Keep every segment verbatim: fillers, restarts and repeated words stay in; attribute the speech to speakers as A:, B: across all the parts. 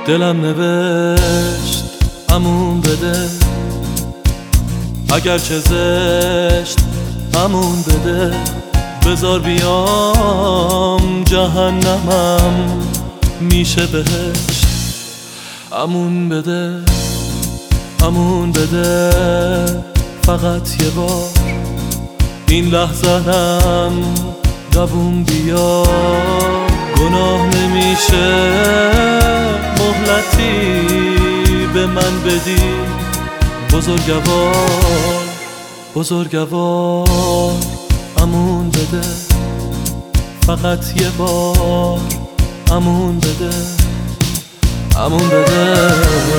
A: دلم نوشت امون بده، اگر چه زشت امون بده. بذار بیام جهنمم میشه بهشت. امون بده امون بده فقط یه بار، این لحظه‌ام دووم بیا. گناه نمیشه مهلتی به من بدی، بزرگوار بزرگوار. امون بده فقط یه بار، امون بده امون بده.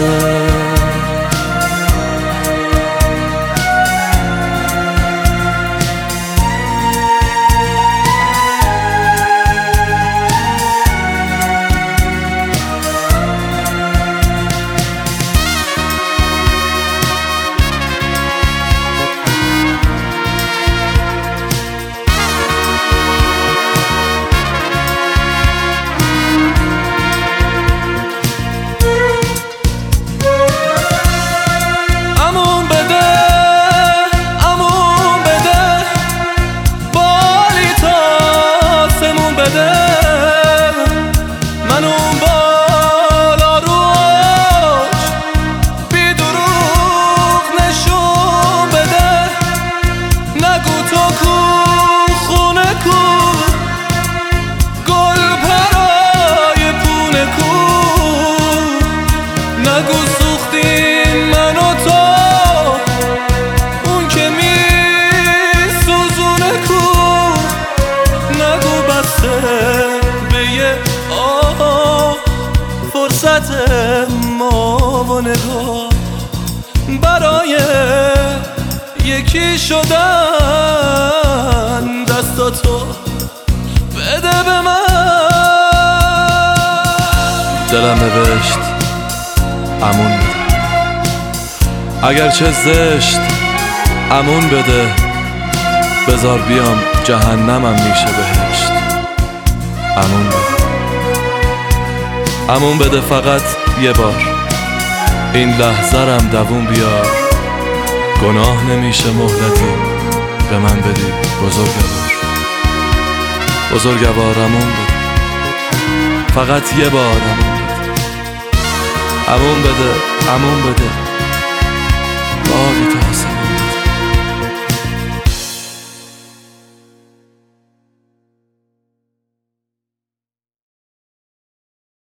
A: من اون بالا روش بی دروغ نشون بده. نگو تو کو خونه کو، گل پرای پونه کو. نگو سوختیم من و تو، اون که می سوزونه کو. نگو بسته فرصت ما و نگاه برای یکی شدن. دستاتو بده به من. دلم نوشت امون بده، اگر چه زشت امون بده. بذار بیام جهنمم میشه بهشت. امون بده امون بده فقط یه بار، این لحظه‌ام دووم بیار. گناه نمیشه مهلتی به من بدی، بزرگوار بزرگوار. امون بده فقط یه بار، امون بده امون بده امون بده.